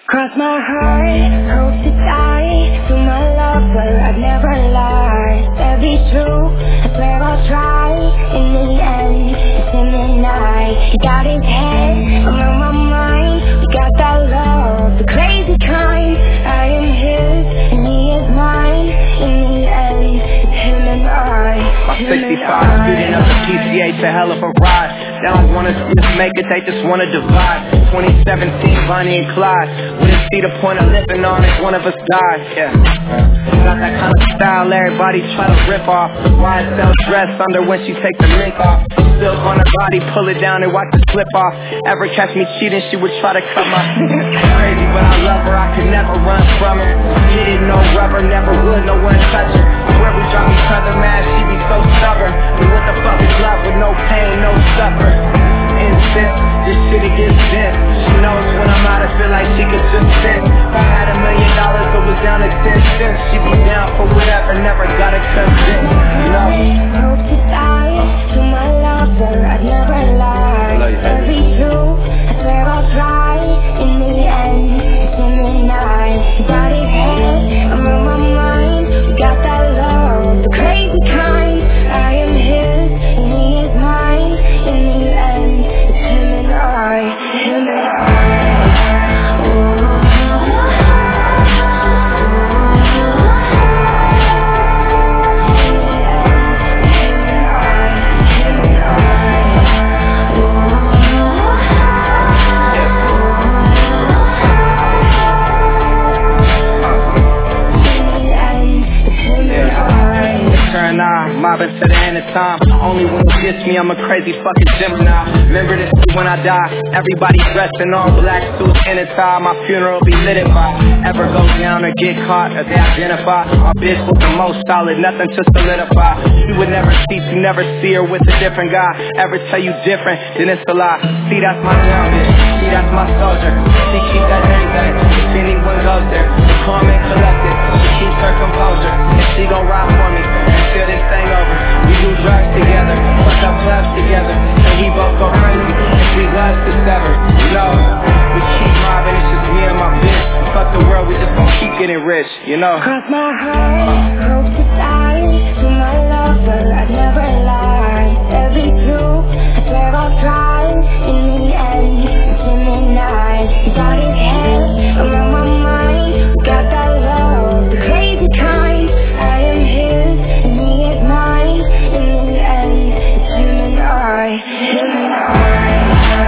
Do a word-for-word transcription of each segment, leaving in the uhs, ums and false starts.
Cross my heart, hope to die. To my lover, I'd never lie. That'd be true, I swear I'll try. In the end, it's him and I. He got his head, I'm on my mind. We got that love, the crazy kind. I am his, and he is mine. In the end, it's him and I. My sixty-five speeding up the P C H, a hell of a ride. They don't wanna see us make it, they just wanna divide. twenty seventeen, Bonnie and Clyde. We didn't see the point of living on it, one of us died, yeah. Got that kind of style everybody try to rip off. Y S L dress under when she take the link off. Silk on her body, pull it down and watch it slip off. Ever catch me cheating, she would try to cut my crazy, but I love her, I could never run from her. She didn't know rubber, never would, no one touch her. Swear we drop each other mad, she be so stubborn. But what the fuck is love with no pain, no suffer? Insist, this shit it gets dense. She knows when I'm out, I feel like she could just sense. If I had a million dollars, it was down to ten cents. She be down for whatever, never gotta consent. You know? Hope to die to my lover, I'd never lie. That'd be true, I swear I'll try. In the end, it's him and I. He got his head, I'm on my mind. We got that love, the crazy kind. I am his, and he is mine. In the end, it's him and I, him and I. Mobbing to the end of time. Only when you diss me, I'm a crazy fucking Gemini. Remember this when I die. Everybody dressed in all black suits in a tie. My funeral be lit if I ever go down or get caught or they identify. My bitch was the most solid, nothing to solidify. You would never see, you never see her with a different guy. Ever tell you different, then it's a lie. See, that's my down bitch. See, that's my soldier. She keeps that handgun. If anyone goes there, the calm and collected. She keeps her composure. And she gon' ride for me until this thing over. We do drugs together, fuck up clubs together, and we both go crazy if we love to sever. You know, we keep mobbing, it's just me and my bitch. Fuck the world, we just gon' keep getting rich, you know. Cross my heart, hope to die. To my lover, I'd never lie. That'd be true, I swear I'll try. In the end, it's him and I. He got his head, I'm on my mind. We got that love, the crazy kind. I am his, and he is mine. In the end, it's him and I, him and I.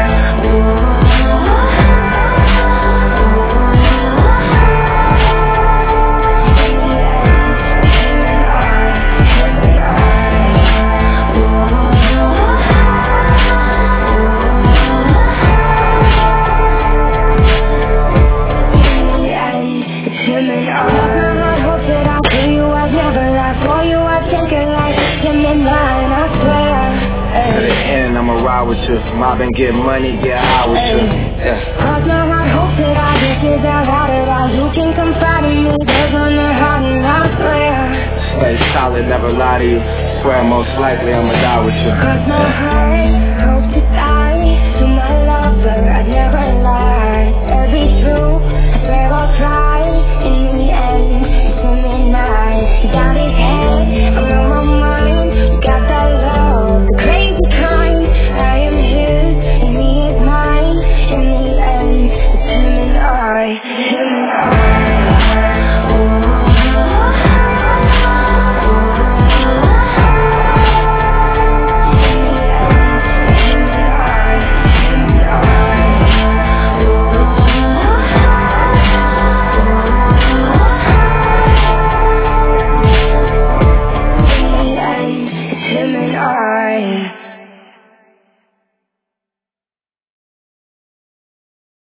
With you, mob and get money, get high with you. Yeah. Cross my heart, hope that I get this out, how it out. You can confide in me, there's on the heart, and I swear. Stay solid, never lie to you. Swear most likely I'ma die with you. Cross my heart, hope to die. To my lover, I'd never lie. That'd be true, I swear I'll try. In the end, it's him and I. He got his head, I'm on my mind. We got that love, the crazy kind. I am his, and he is mine. In the end, it's him and I.